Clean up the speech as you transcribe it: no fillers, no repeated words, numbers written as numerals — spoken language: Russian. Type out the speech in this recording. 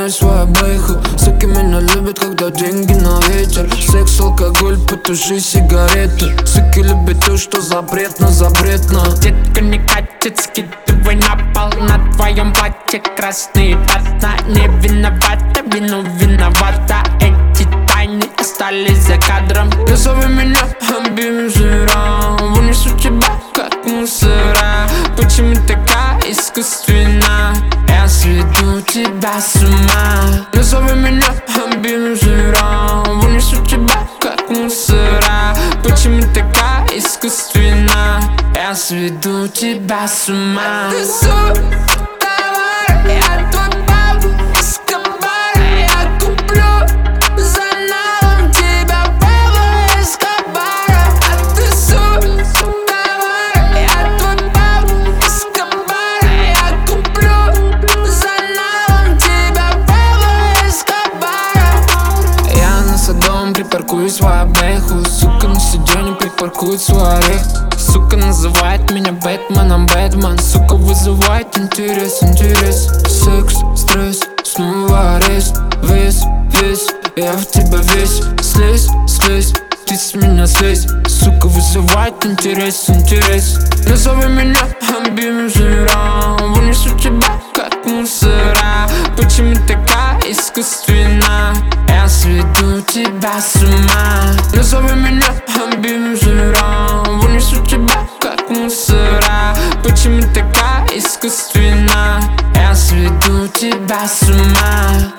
меняю свою обойку. Суки меня любят, когда деньги на ветер. Секс, алкоголь, потуши сигареты. Суки любят то, что запретно, запретно. Детка не катит, скидывай на пол. На твоем платье красные пятна. Не виновата, вину виновата. Эти тайны остались за кадром. Назови меня абьюзером. Вынесу тебя, как мусора. Почему такая искусственная? Я сведу тебя с ума. Назови меня абьюзером. Вынесу тебя, как мусора. Почему такая искусственная? Я сведу тебя с ума. Ты суть товар, я твой Пабло Эскобар. Я куплю за налом тебя, Пабло Эскобара. А ты суть товар, я твой Пабло Эскобар. Я куплю за налом тебя, Пабло Эскобара. Я на Содом припаркую свою бэху. Сука на сиденье припаркует свой орех. Сука называет меня Бэтменом, Бэтмен. Сука вызывает интерес, интерес. Секс, стресс, снова арест. Вес, вес, я в тебя весь. Слезь, слезь, ты с меня слезь. Сука вызывает интерес, интерес. Назови меня абьюзером. Вынесу тебя, как мусора. Почему такая искусственная? Я сведу тебя с ума. Назови меня абьюзером. Вынесу тебя, как мусора. Почему такая искусственная? Я сведу тебя с ума.